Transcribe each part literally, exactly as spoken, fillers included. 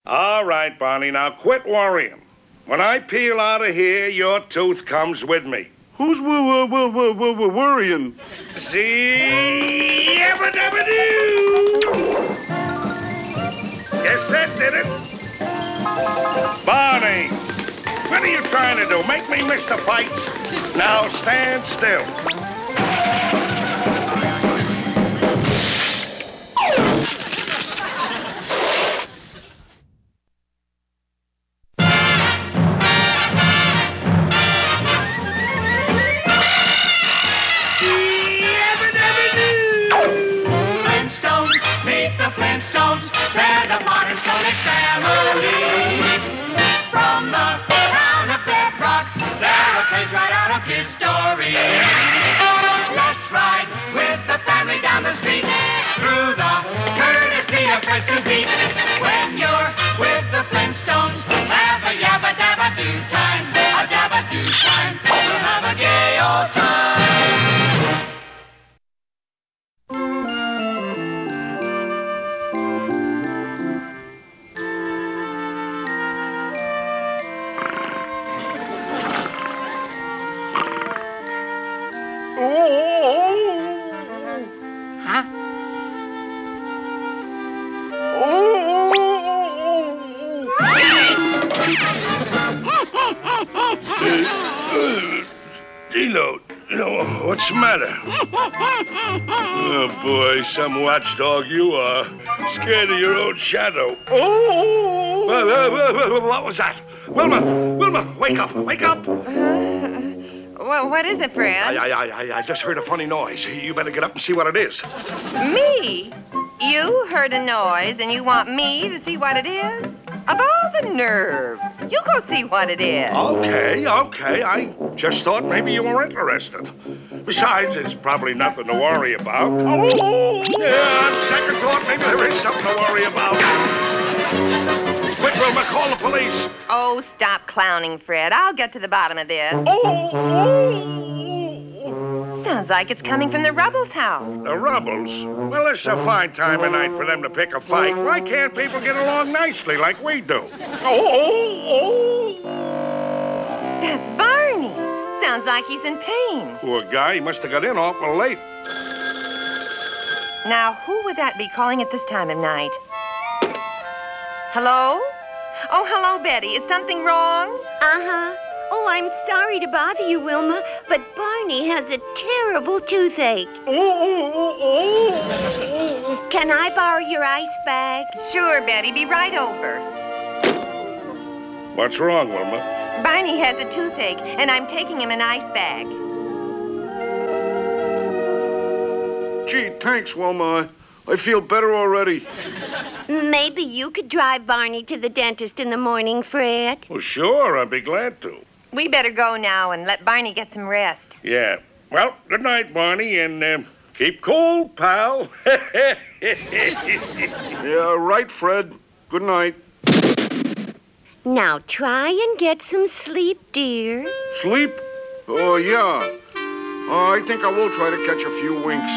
All right, Barney, now quit worrying. When I peel out of here, your tooth comes with me. Who's w- w- w- w- worrying? See? Yabba-dabba-doo! Guess that did it. Barney, what are you trying to do? Make me miss the fight? Now stand still. Dino, you know, what's the matter? Oh, boy, some watchdog you are. Scared of your own shadow. Oh! What was that? Wilma! Wilma, wake up! Wake up! Uh, well, what is it, Fred? I, I, I, I just heard a funny noise. You better get up and see what it is. Me? You heard a noise, and you want me to see what it is? Of all the nerve. You go see what it is. Okay, okay. I just thought maybe you were interested. Besides, it's probably nothing to worry about. Oh, yeah, on second thought, maybe there is something to worry about. Quick, Wilma, call the police. Oh, stop clowning, Fred. I'll get to the bottom of this. Oh, oh. Sounds like it's coming from the Rubbles' house. The Rubbles? Well, it's a fine time of night for them to pick a fight. Why can't people get along nicely like we do? Oh, oh, oh. That's Barney. Sounds like he's in pain. Poor guy. He must have got in awful late. Now, who would that be calling at this time of night? Hello? Oh, hello, Betty. Is something wrong? Uh-huh. Oh, I'm sorry to bother you, Wilma, but Barney has a terrible toothache. Can I borrow your ice bag? Sure, Betty. Be right over. What's wrong, Wilma? Barney has a toothache, and I'm taking him an ice bag. Gee, thanks, Wilma. I feel better already. Maybe you could drive Barney to the dentist in the morning, Fred. Well, sure. I'd be glad to. We better go now and let Barney get some rest. Yeah. Well, good night, Barney, and uh, keep cool, pal. Yeah, right, Fred. Good night. Now try and get some sleep, dear. Sleep? Oh, yeah. Uh, I think I will try to catch a few winks.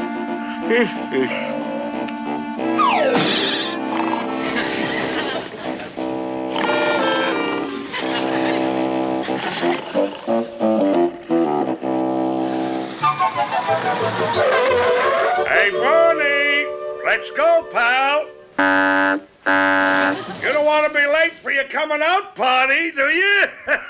Hey, Barney, let's go, pal. You don't want to be late for your coming out party, do you?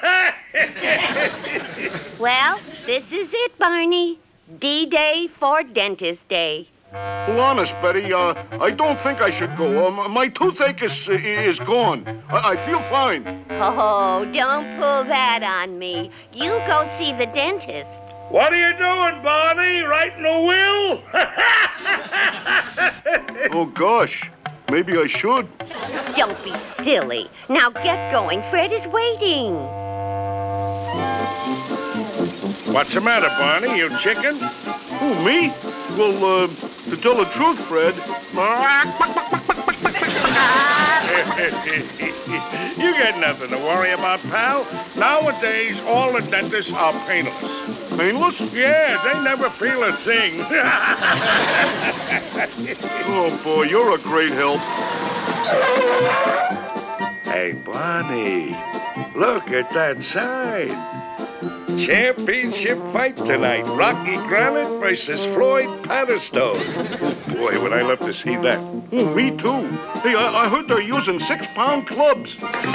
Well, this is it, Barney. D-Day for Dentist Day. Well, honest, Betty, uh, I don't think I should go. Uh, my toothache is uh, is gone. I, I feel fine. Oh, don't pull that on me. You go see the dentist. What are you doing, Barney? Writing a will? Oh, gosh. Maybe I should. Don't be silly. Now get going. Fred is waiting. What's the matter, Barney? You chicken? Who, me? Well, uh, to tell the truth, Fred. You got nothing to worry about, pal. Nowadays, all the dentists are painless. Painless? Yeah, they never feel a thing. Oh, boy, you're a great help. Hey, Barney, look at that sign. Championship fight tonight. Rocky Granite versus Floyd Patterstone. Boy, would I love to see that. Oh, me too. Hey, I, I heard they're using six-pound clubs.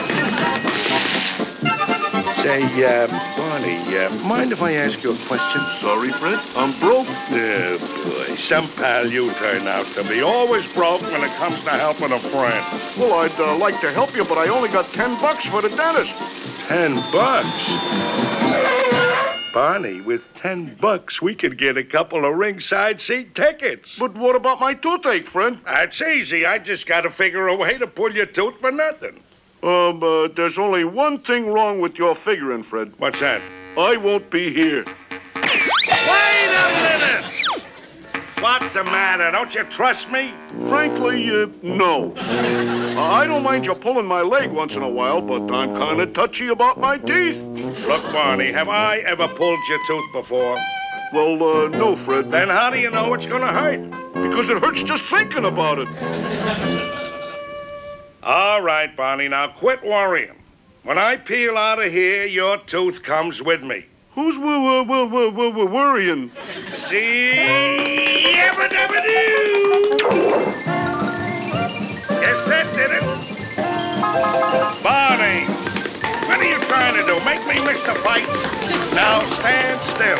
Say, uh, Barney, uh, mind if I ask you a question? Sorry, Fred. I'm broke. Oh, boy. Some pal you turn out to be. Always broke when it comes to helping a friend. Well, I'd uh, like to help you, but I only got ten bucks for the dentist. Ten bucks? Barney, with ten bucks, we could get a couple of ringside seat tickets. But what about my toothache, Fred? That's easy. I just got to figure a way to pull your tooth for nothing. Um, uh, there's only one thing wrong with your figuring, Fred. What's that? I won't be here. Wait a minute! What's the matter? Don't you trust me? Frankly, uh, no. Uh, I don't mind you pulling my leg once in a while, but I'm kind of touchy about my teeth. Look, Barney, have I ever pulled your tooth before? Well, uh, no, Fred. Then how do you know it's gonna hurt? Because it hurts just thinking about it. All right, Barney, now quit worrying. When I peel out of here, your tooth comes with me. Who's w- w- w- w- w- worrying? See? Yabba-dabba-doo! Yes, that did it. Barney, what are you trying to do? Make me miss the fight? Now stand still.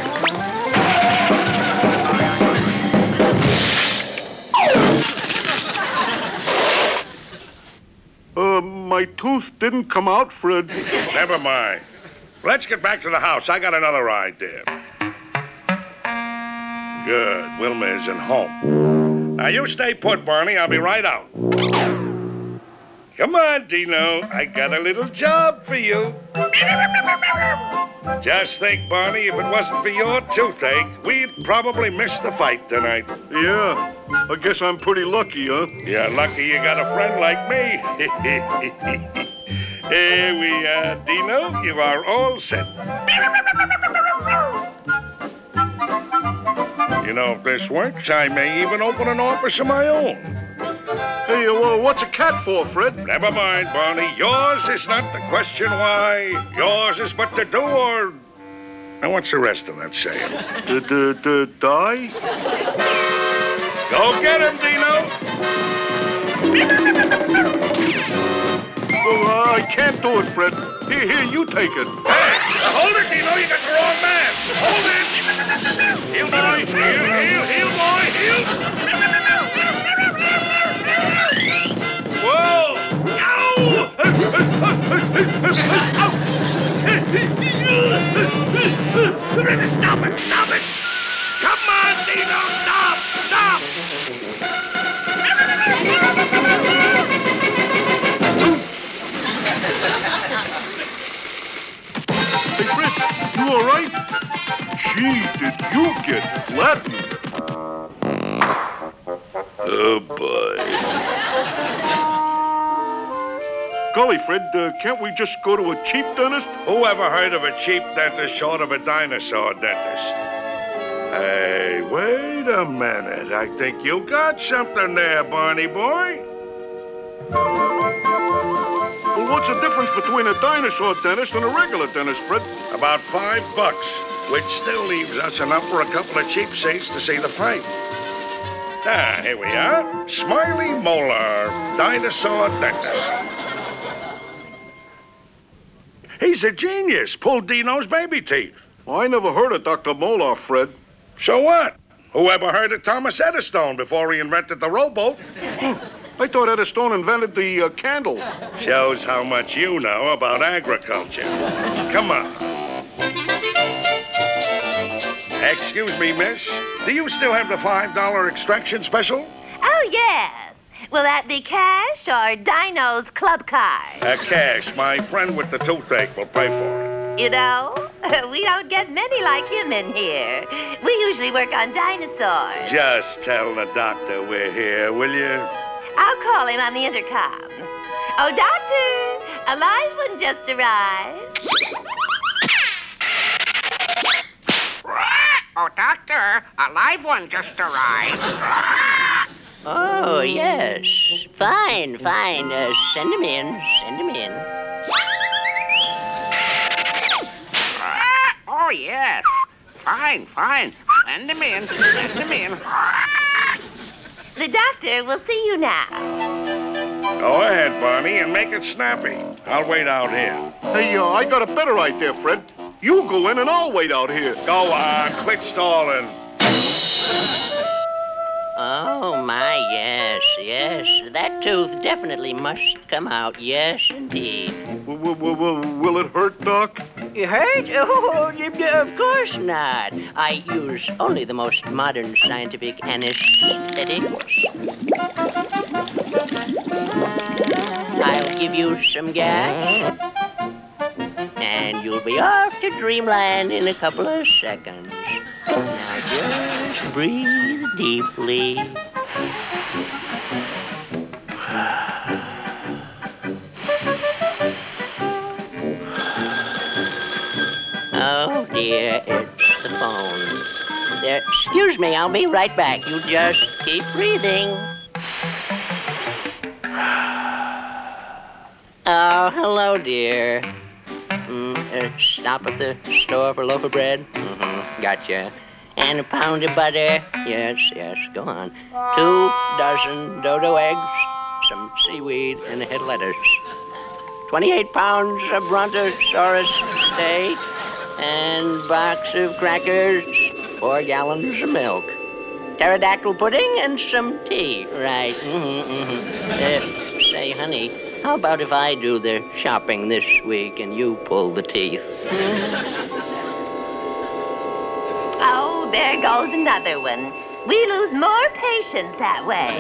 Uh, my tooth didn't come out, Fred. Never mind. Let's get back to the house. I got another idea. Good. Wilma isn't home. Now, you stay put, Barney. I'll be right out. Come on, Dino. I got a little job for you. Just think, Barney, if it wasn't for your toothache, we'd probably miss the fight tonight. Yeah, I guess I'm pretty lucky, huh? You're lucky you got a friend like me. Here we are, Dino. You are all set. You know, if this works, I may even open an office of my own. Hey, uh, what's a cat for, Fred? Never mind, Barney. Yours is not the question why. Yours is but the do or... Now, what's the rest of that saying? The, the, the die? Go get him, Dino. Well, uh, I can't do it, Fred. Here, here, you take it. Hey, hold it, Dino. You got the wrong man. Hold it. Heel, boy. Heel, heel, heel, boy. Heel. Whoa! Ow! Stop it! Stop it! Come on, Dino! Stop! Stop! Hey, Fred, you all right? Gee, did you get flattened? Oh, boy. Golly, Fred, uh, can't we just go to a cheap dentist? Who ever heard of a cheap dentist short of a dinosaur dentist? Hey, wait a minute. I think you got something there, Barney boy. Well, what's the difference between a dinosaur dentist and a regular dentist, Fred? About five bucks, which still leaves us enough for a couple of cheap seats to see the fight. Ah, here we are. Smiley Molar, dinosaur dentist. He's a genius. Pulled Dino's baby teeth. Well, I never heard of Doctor Molar, Fred. So what? Who ever heard of Thomas Edison before he invented the rowboat? I thought Edison invented the uh, candle. Shows how much you know about agriculture. Come on. Excuse me, miss. Do you still have the five dollar extraction special? Oh, yes. Will that be cash or Dino's club card? Uh, cash. My friend with the toothache will pay for it. You know, we don't get many like him in here. We usually work on dinosaurs. Just tell the doctor we're here, will you? I'll call him on the intercom. Oh, doctor, a live one just arrived. Oh, doctor, a live one just arrived. Oh, yes. Fine, fine. Uh, send him in. Send him in. Ah, oh, yes. Fine, fine. Send him in. Send him in. The doctor will see you now. Go ahead, Barney, and make it snappy. I'll wait out here. Hey, uh, I got a better idea, Fred. You go in and I'll wait out here. Go on, quit stalling. Oh, my, yes, yes. That tooth definitely must come out. Yes, indeed. W- w- w- will it hurt, Doc? You hurt? Oh, of course not. I use only the most modern scientific anesthetics. I'll give you some gas, and you'll be off to dreamland in a couple of seconds. Now just breathe deeply. Oh, dear, it's the phone. There, excuse me, I'll be right back. You just keep breathing. Oh, hello, dear. Mm, uh, stop at the store for a loaf of bread? Mm-hmm, gotcha. And a pound of butter? Yes, yes, go on. Two dozen dodo eggs, some seaweed, and a head of lettuce. Twenty-eight pounds of brontosaurus steak, and box of crackers, four gallons of milk. Pterodactyl pudding and some tea. Right, mm-hmm, mm-hmm. Uh, say, honey, how about if I do the shopping this week and you pull the teeth? Oh, there goes another one. We lose more patients that way.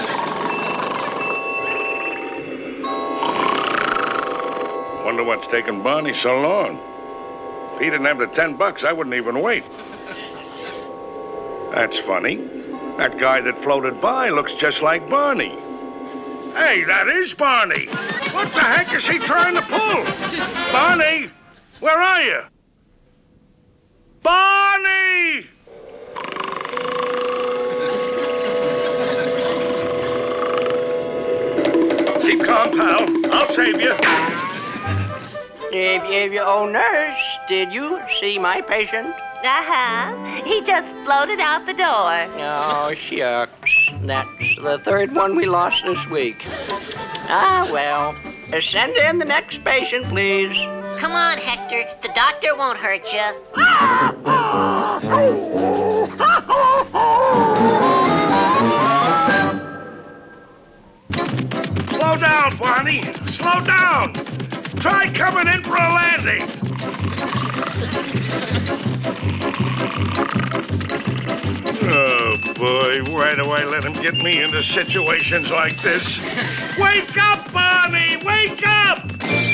Wonder what's taking Barney so long. If he didn't have the ten bucks, I wouldn't even wait. That's funny. That guy that floated by looks just like Barney. Hey, that is Barney. What the heck is he trying to pull? Barney, where are you? Barney! Keep calm, pal. I'll save you. If, if you, oh, nurse, did you see my patient? Uh-huh. He just floated out the door. Oh, shucks. That's the third one we lost this week. Ah, well. Uh, send in the next patient, please. Come on, Hector. The doctor won't hurt you. Slow down, Barney. Slow down. Try coming in for a landing. Oh, boy. Why do I let him get me into situations like this? Wake up, Barney! Wake up!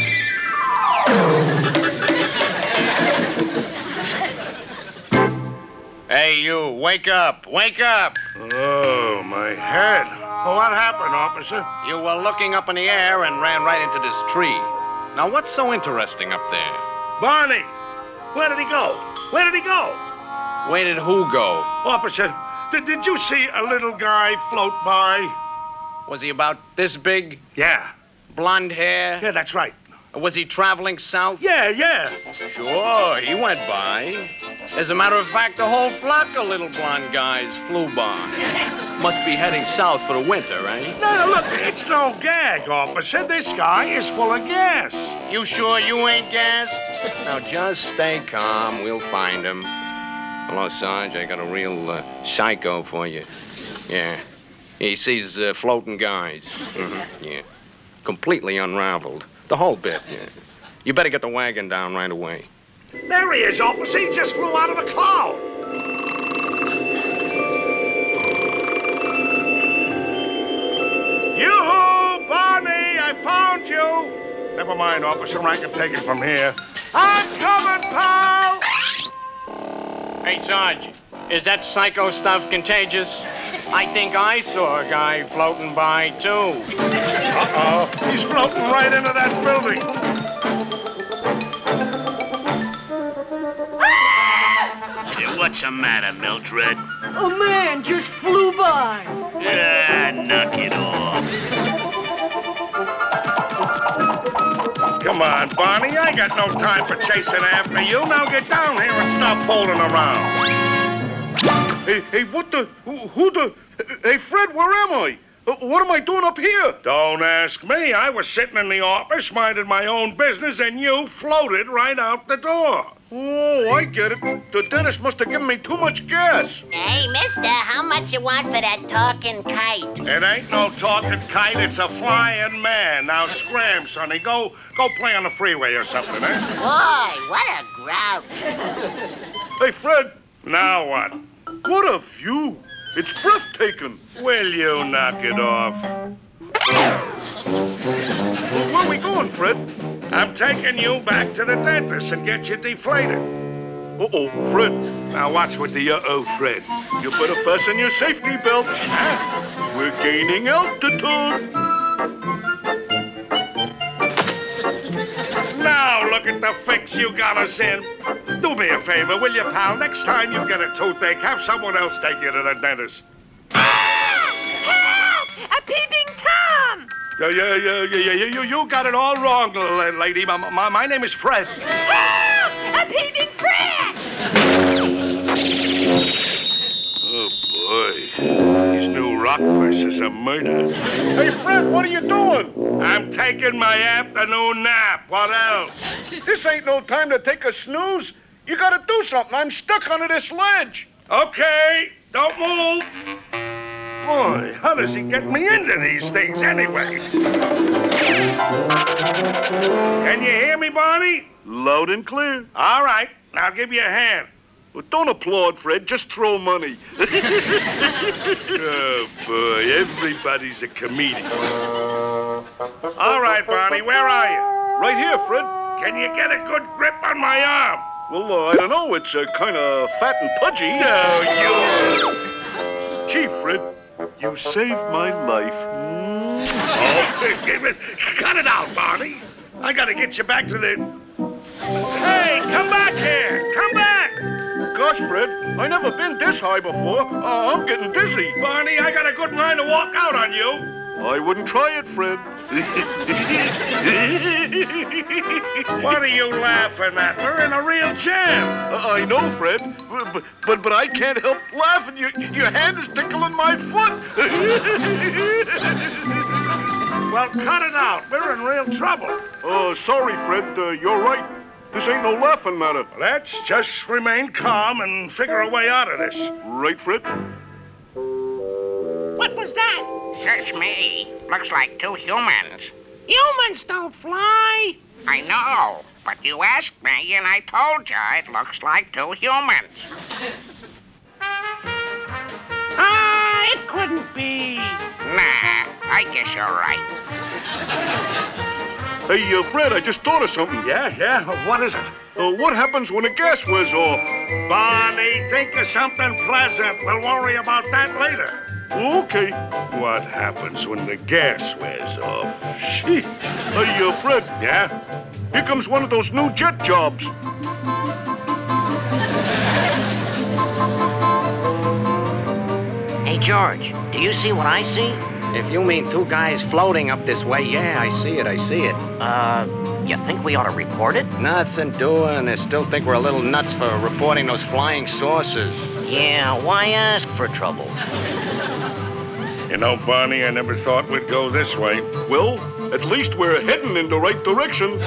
Hey, you, wake up, wake up. Oh, my head. Well, what happened, officer? You were looking up in the air and ran right into this tree. Now, what's so interesting up there? Barney! Where did he go? Where did he go? Where did who go? Officer, did, did you see a little guy float by? Was he about this big? Yeah. Blonde hair? Yeah, that's right. Was he traveling south? Yeah, yeah. Sure, he went by. As a matter of fact, the whole flock of little blonde guys flew by. Must be heading south for the winter, right? No, no, look, it's no gag, officer. This guy is full of gas. You sure you ain't gassed? Now, just stay calm. We'll find him. Hello, Sarge. I got a real uh, psycho for you. Yeah. He sees uh, floating guys. Mm-hmm. Yeah. Completely unraveled. The whole bit, yeah. You better get the wagon down right away. There he is, officer. He just flew out of a cloud. Yoo-hoo, Barney, I found you. Never mind, officer. I can take it from here. I'm coming, pal. Hey, Sarge, is that psycho stuff contagious? I think I saw a guy floating by, too. Uh-oh. He's floating right into that building. What's the matter, Mildred? A man just flew by. Ah, knock it on, Barney. I got no time for chasing after you. Now get down here and stop fooling around. Hey, hey, what the? Who, who the? Hey, Fred, where am I? Uh, what am I doing up here? Don't ask me. I was sitting in the office minding my own business, and you floated right out the door. Oh, I get it. The dentist must have given me too much gas. Hey, mister, how much you want for that talking kite? It ain't no talking kite. It's a flying man. Now scram, sonny. Go, go play on the freeway or something, eh? Boy, what a grouch. Hey, Fred. Now what? What a view. It's breathtaking. Will you knock it off? Well, where are we going, Fred? I'm taking you back to the dentist and get you deflated. Uh-oh, Fred. Now what's with the uh-oh, Fred? You better fasten your safety belt. Huh? We're gaining altitude. Now look at the fix you got us in. Do me a favor, will you, pal? Next time you get a toothache, have someone else take you to the dentist. Help! A peeping Tom! Yeah, yeah, yeah, yeah, yeah, you, you got it all wrong, little lady. My, my, my name is Fred. Help! A peeping Fred! Oh, boy. These new rock verses are murder. Hey, Fred, what are you doing? I'm taking my afternoon nap. What else? This ain't no time to take a snooze. You gotta do something. I'm stuck under this ledge. Okay, don't move. Boy, how does he get me into these things anyway? Can you hear me, Barney? Loud and clear. All right, I'll give you a hand. Well, don't applaud, Fred. Just throw money. Oh, boy, everybody's a comedian. All right, Barney, where are you? Right here, Fred. Can you get a good grip on my arm? Well, uh, I don't know. It's uh, kind of fat and pudgy. No, you... Gee, Fred, you saved my life. Oh, give it. Cut it out, Barney. I gotta get you back to the... Hey, come back here. Come back. Gosh, Fred, I never been this high before. Uh, I'm getting dizzy. Barney, I got a good mind to walk out on you. I wouldn't try it, Fred. What are you laughing at? We're in a real jam. Uh, I know, Fred, but, but but I can't help laughing. Your, your hand is tickling my foot. Well, cut it out. We're in real trouble. Oh, uh, sorry, Fred. Uh, you're right. This ain't no laughing matter. Let's just remain calm and figure a way out of this. Right, Fred? What was that? Search me. Looks like two humans. Humans don't fly. I know, but you asked me and I told you it looks like two humans. Ah, it couldn't be. Nah, I guess you're right. Hey, uh, Fred, I just thought of something. Yeah, yeah? What is it? Uh, what happens when the gas wears off? Barney, think of something pleasant. We'll worry about that later. Okay. What happens when the gas wears off? Shit. Hey, uh, Fred. Yeah? Here comes one of those new jet jobs. Hey, George, do you see what I see? If you mean two guys floating up this way, yeah, I see it, I see it. Uh, you think we ought to report it? Nothing doing. I still think we're a little nuts for reporting those flying saucers. Yeah, why ask for trouble? You know, Barney, I never thought we'd go this way. Well, at least we're heading in the right direction.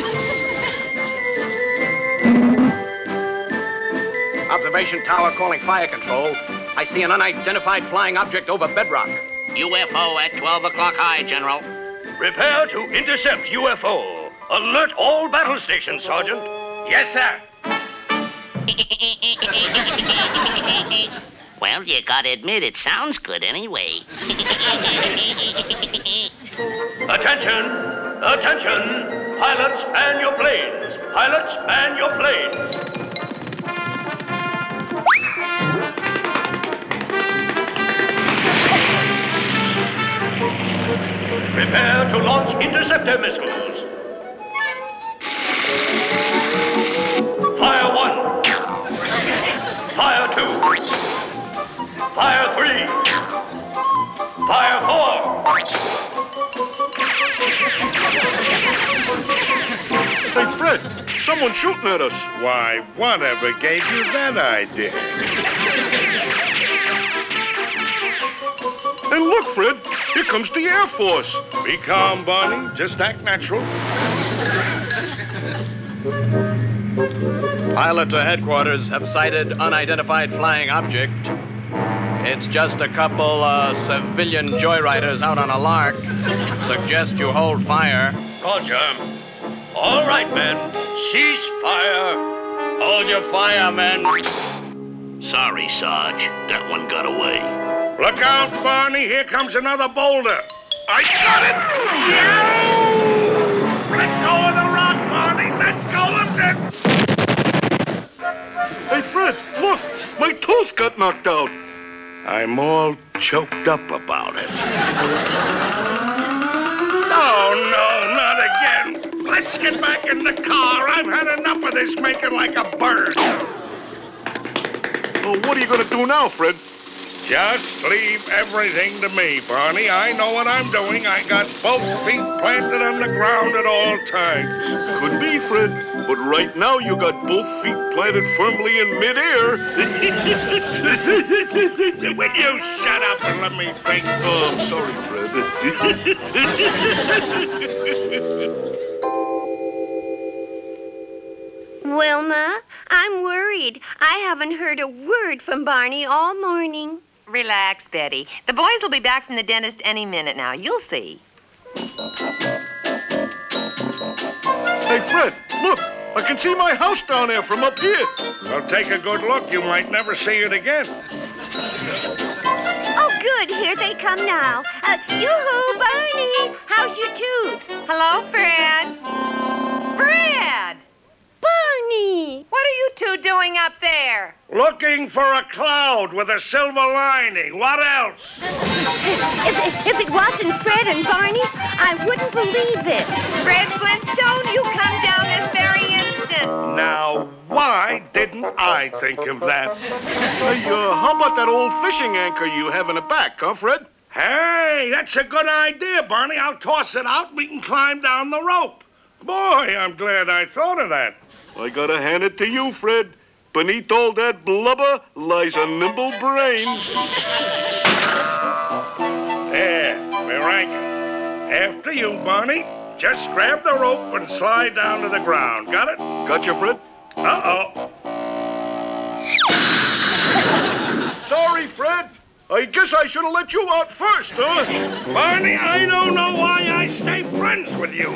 Observation tower calling fire control. I see an unidentified flying object over bedrock. U F O at twelve o'clock high, General. Prepare to intercept U F O. Alert all battle stations, Sergeant. Yes, sir. Well, you gotta admit, it sounds good anyway. Attention! Attention! Pilots, man your planes! Pilots, man your planes! Prepare to launch interceptor missiles. Fire one. Fire two. Fire three. Fire four. Hey, Fred, someone's shooting at us. Why, whatever gave you that idea? And look, Fred, here comes the Air Force. Be calm, Barney. Just act natural. Pilot to headquarters have sighted unidentified flying object. It's just a couple uh, civilian joyriders out on a lark. Suggest you hold fire. Roger. All right, men. Cease fire. Hold your fire, men. Sorry, Sarge. That one got away. Look out, Barney. Here comes another boulder. I got it! Yeah! Let go of the rock, Barney. Let go of it. Hey, Fred, look. My tooth got knocked out. I'm all choked up about it. Oh, no, not again. Let's get back in the car. I've had enough of this making like a bird. Well, what are you going to do now, Fred? Just leave everything to me, Barney. I know what I'm doing. I got both feet planted on the ground at all times. Could be, Fred. But right now you got both feet planted firmly in midair. Will you shut up and let me think? Oh, I'm sorry, Fred. Wilma, I'm worried. I haven't heard a word from Barney all morning. Relax, Betty. The boys will be back from the dentist any minute now. You'll see. Hey, Fred, look. I can see my house down there from up here. Well, take a good look. You might never see it again. Oh, good. Here they come now. Uh, yoo-hoo, Barney. How's your tooth? Hello, Fred. Fred! Barney! What are you two doing up there? Looking for a cloud with a silver lining. What else? If, if it wasn't Fred and Barney, I wouldn't believe it. Fred Flintstone, you come down this very instant. Now, why didn't I think of that? Hey, uh, how about that old fishing anchor you have in the back, huh, Fred? Hey, that's a good idea, Barney. I'll toss it out and we can climb down the rope. Boy, I'm glad I thought of that. I gotta hand it to you, Fred. Beneath all that blubber lies a nimble brain. There, we're anchored. After you, Barney. Just grab the rope and slide down to the ground. Got it? Gotcha, Fred. Uh-oh. Sorry, Fred. I guess I should have let you out first, huh? Barney, I don't know why I stay friends with you.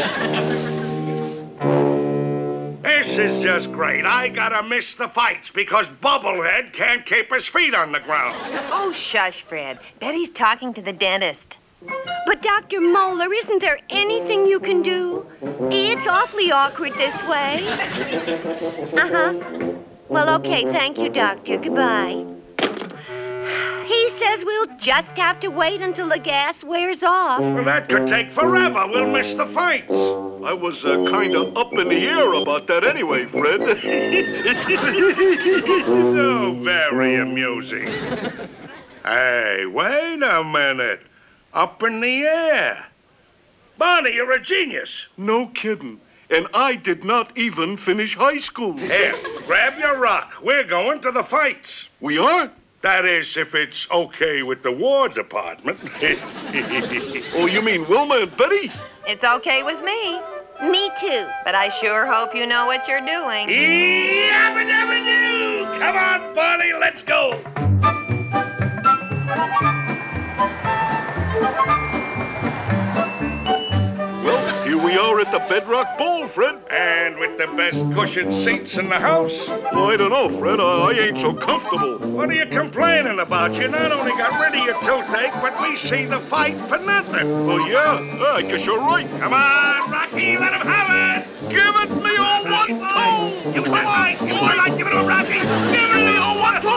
This is just great. I gotta miss the fights because Bubblehead can't keep his feet on the ground. Oh, shush, Fred. Betty's talking to the dentist. But, Doctor Moeller, isn't there anything you can do? It's awfully awkward this way. Uh-huh. Well, okay, thank you, Doctor. Goodbye. He says we'll just have to wait until the gas wears off. Well, that could take forever. We'll miss the fights. I was uh, kind of up in the air about that anyway, Fred. So very amusing. Hey, wait a minute. Up in the air. Barney, you're a genius. No kidding. And I did not even finish high school. Here, grab your rock. We're going to the fights. We are? That is, if it's okay with the War Department. Oh, you mean Wilma and Betty? It's okay with me. Me too. But I sure hope you know what you're doing. Yabba-dabba-doo! Come on, Barney, let's go. Well, here we are at the Bedrock Bowl, Fred. And with the best cushioned seats in the house. Well, I don't know, Fred. I, I ain't so comfortable. What are you complaining about? You not only got rid of your toothache, but we see the fight for nothing. Oh, yeah? yeah I guess you're right. Come on, Rocky, let him have it. Give it me all one toe. You more like, you more like, give it to Rocky. Give it me all one toe.